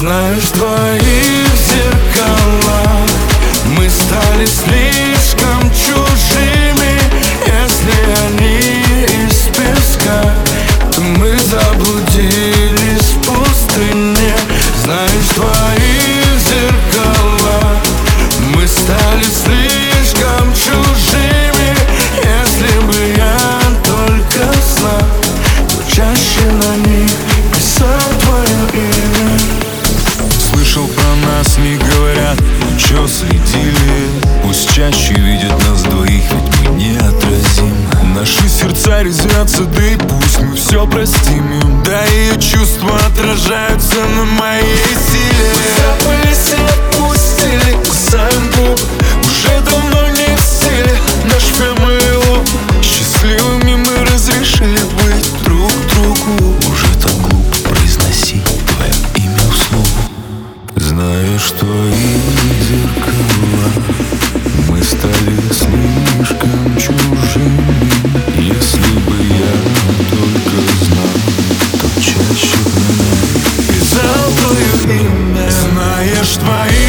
Знаешь, в твоих зеркалах мы стали слишком чужими. Если они из песка, то мы заблудились в пустыне. Знаешь, в твоих зеркалах мы стали слишком чужими. Если бы я только знал, то чаще на них писал твое имя. Слышал про нас, не говорят, но чё следили? Пусть чаще видят нас двоих, ведь мы неотразимы. Наши сердца резвятся, да и пусть мы все простим им. Да ее чувства отражаются на моей силе. Мы забылись и отпустили, кусаем губы, уже давно не в силе наш family look. Счастливыми мы разрешили быть друг другу. Уже так глупо произносить твое имя вслух. Знаешь, что из зеркала мы стали слишком чужими. Если бы я только знал, то чаще бы писал твое имя. Знаешь, твои